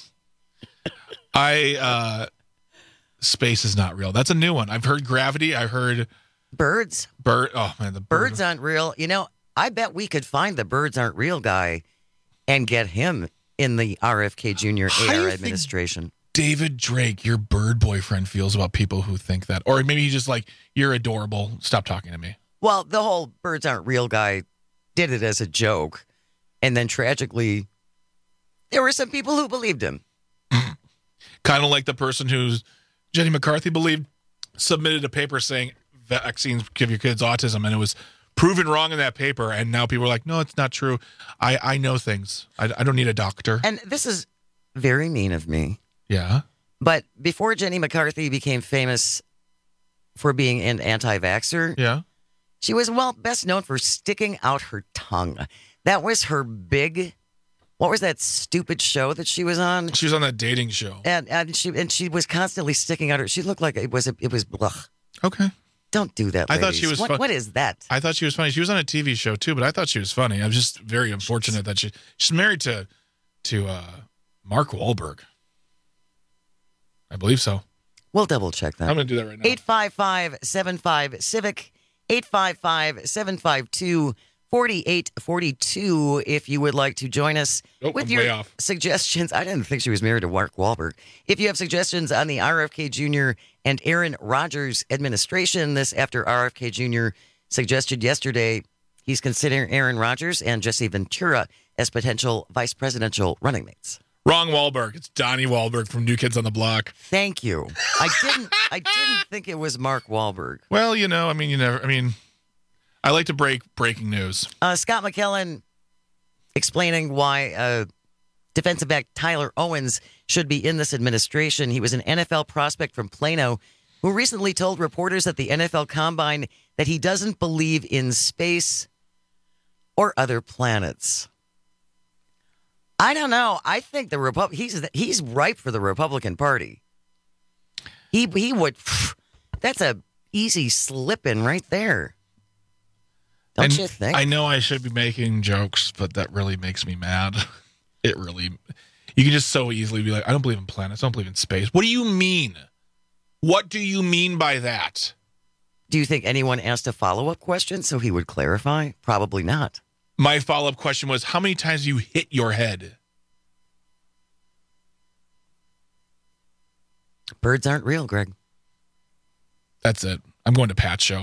Space is not real. That's a new one. I've heard gravity. I've heard birds. Oh man, the bird. Birds aren't real. I bet we could find the birds aren't real guy and get him in the RFK Jr. How do you AR think administration. David Drake, your bird boyfriend, feels about people who think that? Or maybe he's just like, you're adorable. Stop talking to me. Well, the whole birds aren't real guy did it as a joke. And then tragically, there were some people who believed him. Kind of like the person who's Jenny McCarthy believed submitted a paper saying vaccines give your kids autism, and it was proven wrong in that paper. And now people are like, no, it's not true. I know things. I don't need a doctor. And this is very mean of me. Yeah. But before Jenny McCarthy became famous for being an anti-vaxxer, yeah, she was, well, best known for sticking out her tongue. That was her big... What was that stupid show that she was on? She was on that dating show. And she was constantly sticking out her... She looked like it was blah. Okay. Don't do that, ladies. I thought she was funny. What is that? I thought she was funny. She was on a TV show, too, but I thought she was funny. I was just very unfortunate that she's married to Mark Wahlberg. I believe so. We'll double check that. I'm going to do that right now. 855-75-CIVIC, 855-752-4842 if you would like to join us with your suggestions. I didn't think she was married to Mark Wahlberg. If you have suggestions on the RFK Jr. and Aaron Rodgers administration, this after RFK Jr. suggested yesterday he's considering Aaron Rodgers and Jesse Ventura as potential vice presidential running mates. Wrong Wahlberg. It's Donnie Wahlberg from New Kids on the Block. Thank you. I didn't think it was Mark Wahlberg. Well, you never. I like to break breaking news. Scott McKellen explaining why defensive back Tyler Owens should be in this administration. He was an NFL prospect from Plano who recently told reporters at the NFL Combine that he doesn't believe in space or other planets. I don't know. I think he's ripe for the Republican Party. He would. That's a easy slip in right there. Don't you think? I know I should be making jokes, but that really makes me mad. It really. You can just so easily be like, I don't believe in planets. I don't believe in space. What do you mean? What do you mean by that? Do you think anyone asked a follow-up question so he would clarify? Probably not. My follow-up question was, how many times you hit your head? Birds aren't real, Greg. That's it. I'm going to Pat's show.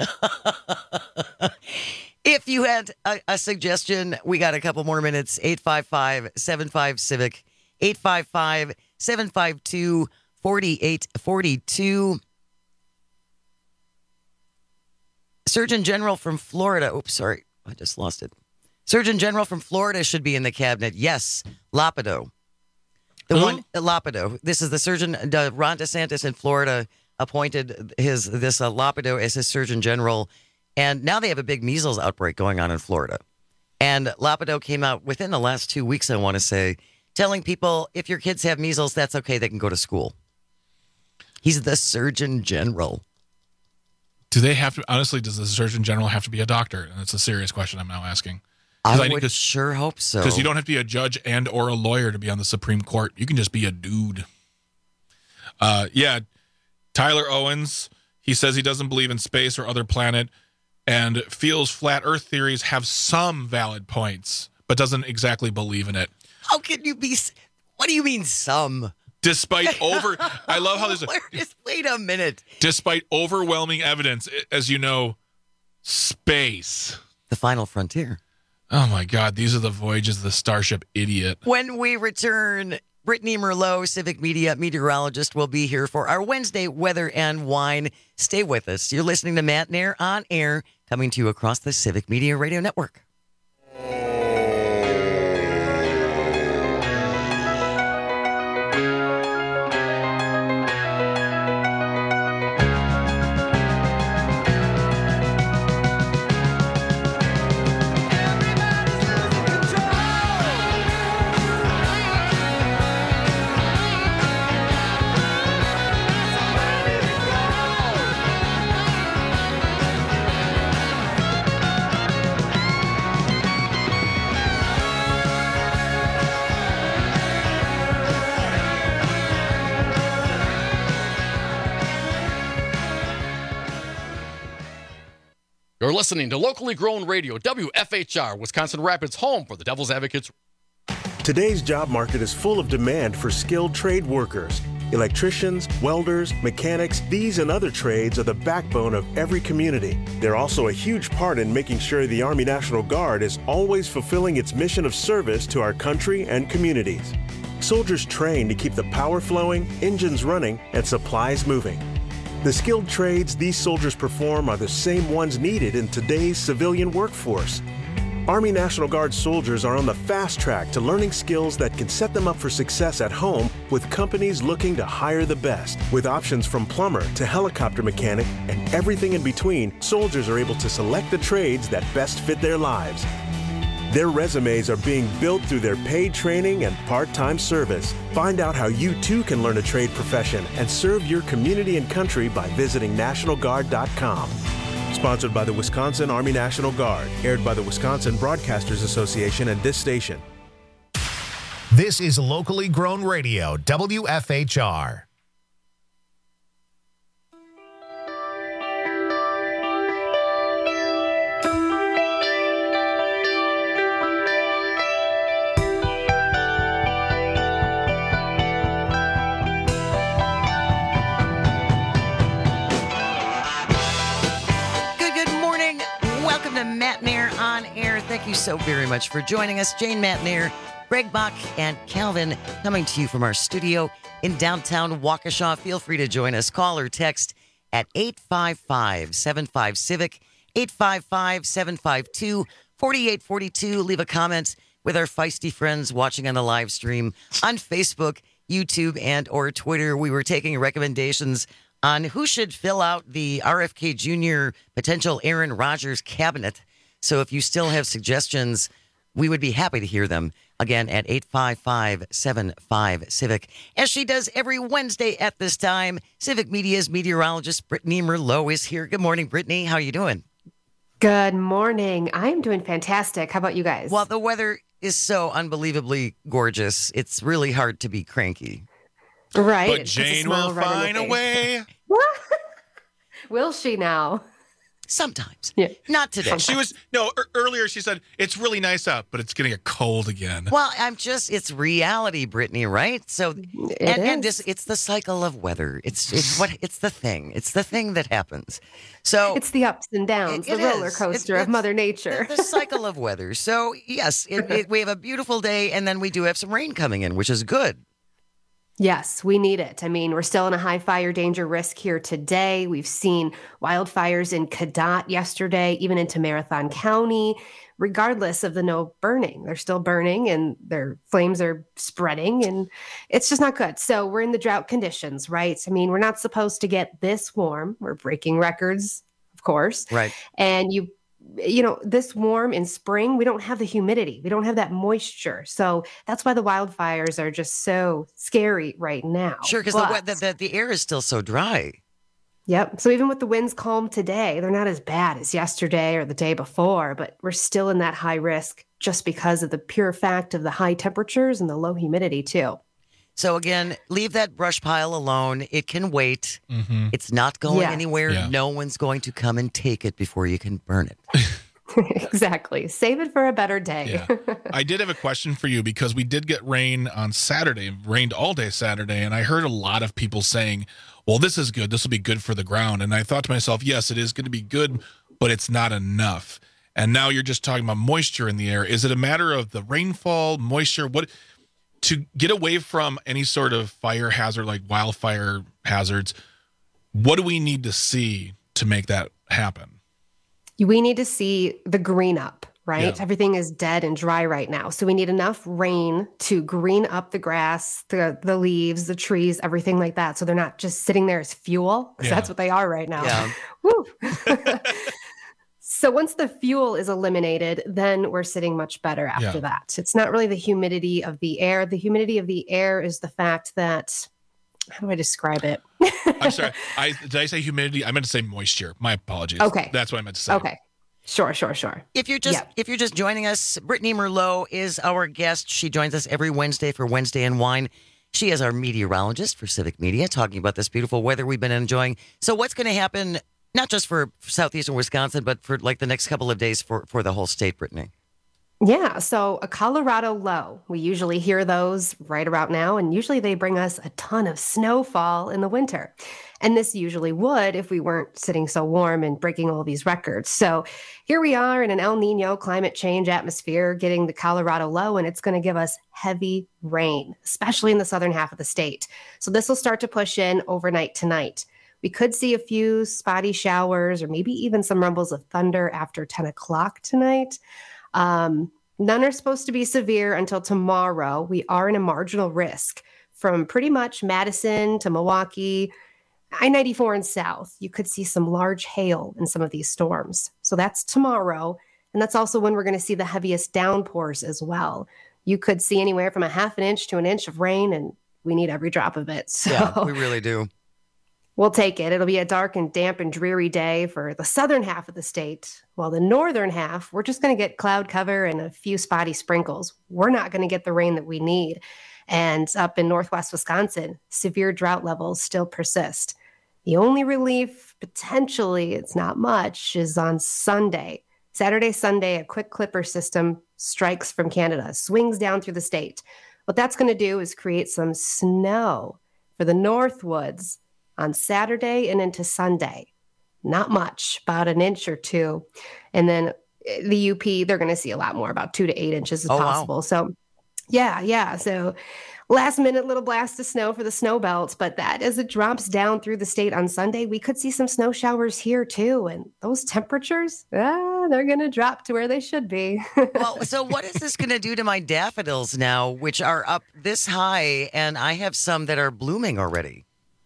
If you had a suggestion, we got a couple more minutes. 855-75-CIVIC, 855-752-4842. Surgeon General from Florida. Oops, sorry. I just lost it. Surgeon General from Florida should be in the cabinet. Yes, Loppido. Loppido. This is the surgeon. Ron DeSantis in Florida appointed this Loppido as his Surgeon General. And now they have a big measles outbreak going on in Florida. And Loppido came out within the last 2 weeks, I want to say, telling people if your kids have measles, that's okay. They can go to school. He's the Surgeon General. Do they have to, honestly, does the Surgeon General have to be a doctor? And that's a serious question I'm now asking. I would sure hope so. Because you don't have to be a judge and or a lawyer to be on the Supreme Court. You can just be a dude. Yeah, Tyler Owens, he says he doesn't believe in space or other planet and feels flat Earth theories have some valid points, but doesn't exactly believe in it. How can you be? What do you mean some? Despite I love how there's wait a minute. Despite overwhelming evidence, as you know, space. The final frontier. Oh my God, these are the voyages of the Starship Idiot. When we return, Brittany Merlot, Civic Media meteorologist, will be here for our Wednesday Weather and Wine. Stay with us. You're listening to Matt Nair on air, coming to you across the Civic Media Radio Network. You're listening to locally grown radio, WFHR, Wisconsin Rapids, home for the Devil's Advocates. Today's job market is full of demand for skilled trade workers. Electricians, welders, mechanics, these and other trades are the backbone of every community. They're also a huge part in making sure the Army National Guard is always fulfilling its mission of service to our country and communities. Soldiers train to keep the power flowing, engines running, and supplies moving. The skilled trades these soldiers perform are the same ones needed in today's civilian workforce. Army National Guard soldiers are on the fast track to learning skills that can set them up for success at home with companies looking to hire the best. With options from plumber to helicopter mechanic and everything in between, soldiers are able to select the trades that best fit their lives. Their resumes are being built through their paid training and part-time service. Find out how you too can learn a trade profession and serve your community and country by visiting NationalGuard.com. Sponsored by the Wisconsin Army National Guard. Aired by the Wisconsin Broadcasters Association and this station. This is Locally Grown Radio, WFHR. Matt Nair on air. Thank you so very much for joining us. Jane, Matt Nair, Greg Bach, and Calvin coming to you from our studio in downtown Waukesha. Feel free to join us. Call or text at 855-75-CIVIC, 855-752-4842. Leave a comment with our feisty friends watching on the live stream on Facebook, YouTube, and or Twitter. We were taking recommendations on who should fill out the RFK Jr. potential Aaron Rodgers cabinet. So if you still have suggestions, we would be happy to hear them. Again, at 855-75-CIVIC. As she does every Wednesday at this time, Civic Media's meteorologist Brittany Merlot is here. Good morning, Brittany. How are you doing? Good morning. I'm doing fantastic. How about you guys? Well, the weather is so unbelievably gorgeous. It's really hard to be cranky. Right. But Jane will find a way. Will she now? Sometimes. Yeah. Not today. She was, earlier she said, it's really nice out, but it's going to get cold again. Well, it's reality, Brittany, right? So, it's the cycle of weather. It's the thing. It's the thing that happens. So it's the ups and downs, the roller coaster of Mother Nature. The cycle of weather. So, yes, we have a beautiful day, and then we do have some rain coming in, which is good. Yes, we need it. I mean, we're still in a high fire danger risk here today. We've seen wildfires in Cadott yesterday, even into Marathon County, regardless of the no burning. They're still burning and their flames are spreading, and it's just not good. So we're in the drought conditions, right? I mean, we're not supposed to get this warm. We're breaking records, of course. Right. And this warm in spring, we don't have the humidity. We don't have that moisture. So that's why the wildfires are just so scary right now. Sure, because the air is still so dry. Yep. So even with the winds calm today, they're not as bad as yesterday or the day before, but we're still in that high risk just because of the pure fact of the high temperatures and the low humidity too. So again, leave that brush pile alone. It can wait. Mm-hmm. It's not going anywhere. Yeah. No one's going to come and take it before you can burn it. Exactly. Save it for a better day. Yeah. I did have a question for you because we did get rain on Saturday. It rained all day Saturday, and I heard a lot of people saying, well, this is good. This will be good for the ground. And I thought to myself, yes, it is going to be good, but it's not enough. And now you're just talking about moisture in the air. Is it a matter of the rainfall, moisture? What to get away from any sort of fire hazard like wildfire hazards, what do we need to see to make that happen? We need to see the green up, right? Yeah. Everything is dead and dry right now. So we need enough rain to green up the grass, the leaves, the trees, everything like that. So they're not just sitting there as fuel, because that's what they are right now. Yeah. Woo. So once the fuel is eliminated, then we're sitting much better after that. It's not really the humidity of the air. The humidity of the air is the fact that, how do I describe it? I'm sorry. Did I say humidity? I meant to say moisture. My apologies. Okay. That's what I meant to say. Okay. Sure. If you're just joining us, Brittany Merlot is our guest. She joins us every Wednesday for Wednesday in Wine. She is our meteorologist for Civic Media, talking about this beautiful weather we've been enjoying. So what's going to happen, not just for southeastern Wisconsin, but for like the next couple of days for the whole state, Brittany? Yeah, so a Colorado low. We usually hear those right about now, and usually they bring us a ton of snowfall in the winter. And this usually would if we weren't sitting so warm and breaking all these records. So here we are in an El Nino climate change atmosphere, getting the Colorado low, and it's going to give us heavy rain, especially in the southern half of the state. So this will start to push in overnight tonight. We could see a few spotty showers or maybe even some rumbles of thunder after 10 o'clock tonight. None are supposed to be severe until tomorrow. We are in a marginal risk from pretty much Madison to Milwaukee, I-94 and south. You could see some large hail in some of these storms. So that's tomorrow. And that's also when we're going to see the heaviest downpours as well. You could see anywhere from a half an inch to an inch of rain, and we need every drop of it. So yeah, we really do. We'll take it. It'll be a dark and damp and dreary day for the southern half of the state. While the northern half, we're just going to get cloud cover and a few spotty sprinkles. We're not going to get the rain that we need. And up in northwest Wisconsin, severe drought levels still persist. The only relief, potentially, it's not much, is on Sunday. Saturday, Sunday, a quick clipper system strikes from Canada, swings down through the state. What that's going to do is create some snow for the Northwoods on Saturday and into Sunday. Not much, about an inch or two. And then the UP, they're going to see a lot more, about 2 to 8 inches if possible. Wow. So, yeah. So last minute little blast of snow for the snow belts. But that as it drops down through the state on Sunday, we could see some snow showers here too. And those temperatures, they're going to drop to where they should be. Well, so what is this going to do to my daffodils now, which are up this high? And I have some that are blooming already.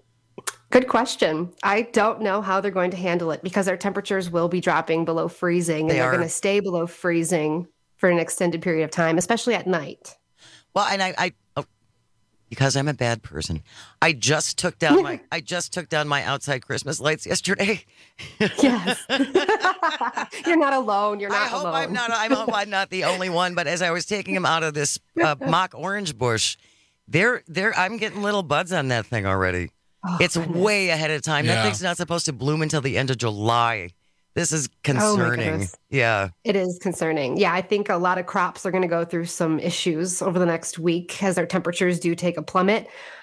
Good question. I don't know how they're going to handle it because our temperatures will be dropping below freezing, and they're going to stay below freezing for an extended period of time, especially at night. Well, and I because I'm a bad person, I just took down my outside Christmas lights yesterday. Yes. You're not alone. You're not alone. I hope I'm not the only one, but as I was taking them out of this mock orange bush, I'm getting little buds on that thing already. Oh, it's way ahead of time. Yeah. That thing's not supposed to bloom until the end of July. This is concerning. Yeah. It is concerning. Yeah, I think a lot of crops are going to go through some issues over the next week as our temperatures do take a plummet.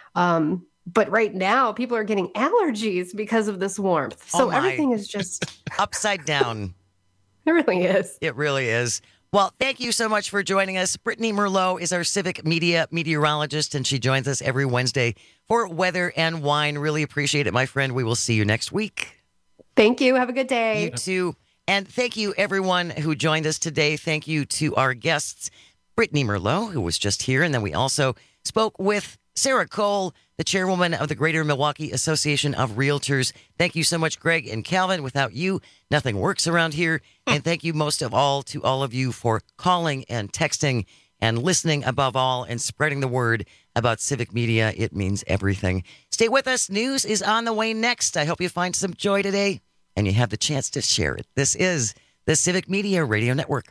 But right now, people are getting allergies because of this warmth. So everything is just upside down. It really is. It really is. Well, thank you so much for joining us. Brittany Merlot is our civic media meteorologist, and she joins us every Wednesday for Weather and Wine. Really appreciate it, my friend. We will see you next week. Thank you. Have a good day. You too. And thank you, everyone who joined us today. Thank you to our guests, Brittany Merlot, who was just here. And then we also spoke with Sarah Cole, the chairwoman of the Greater Milwaukee Association of Realtors. Thank you so much, Greg and Calvin. Without you, nothing works around here. And thank you most of all to all of you for calling and texting and listening above all and spreading the word about civic media. It means everything. Stay with us. News is on the way next. I hope you find some joy today and you have the chance to share it. This is the Civic Media Radio Network.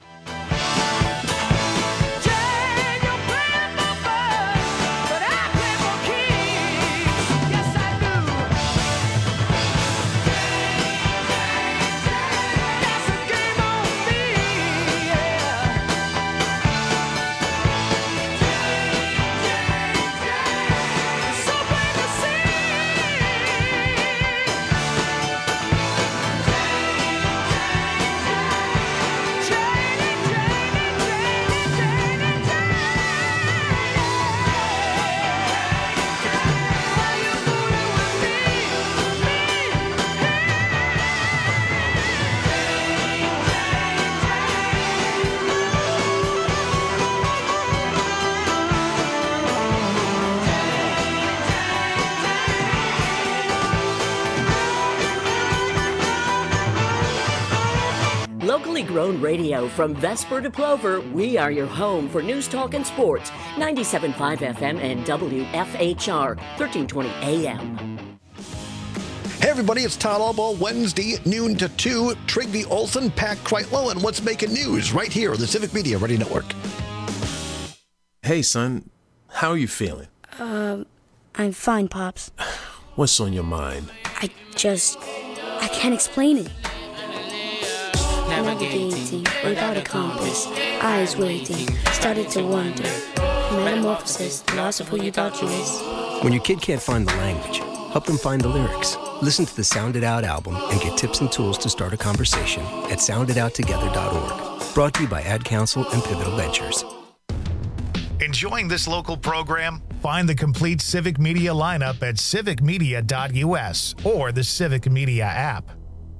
Locally grown radio from Vesper to Plover, we are your home for news, talk, and sports. 97.5 FM and WFHR, 1320 AM. Hey everybody, it's Todd Albaugh, Wednesday, noon to 2. Trygve Olsen, Pat Kreitlow, and what's making news right here on the Civic Media Radio Network. Hey son, how are you feeling? I'm fine, Pops. What's on your mind? I can't explain it. navigating without a compass, eyes waiting, started to wonder. Metamorphosis, the loss of who you thought you was. When your kid can't find the language, help them find the lyrics. Listen to the Sound It Out album and get tips and tools to start a conversation at sounditouttogether.org. Brought to you by Ad Council and Pivotal Ventures. Enjoying this local program? Find the complete Civic Media lineup at civicmedia.us or the Civic Media app.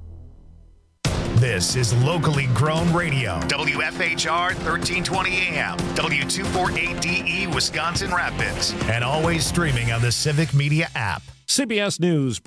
This is locally grown radio. WFHR 1320 AM, W248DE Wisconsin Rapids, and always streaming on the Civic Media app. CBS News.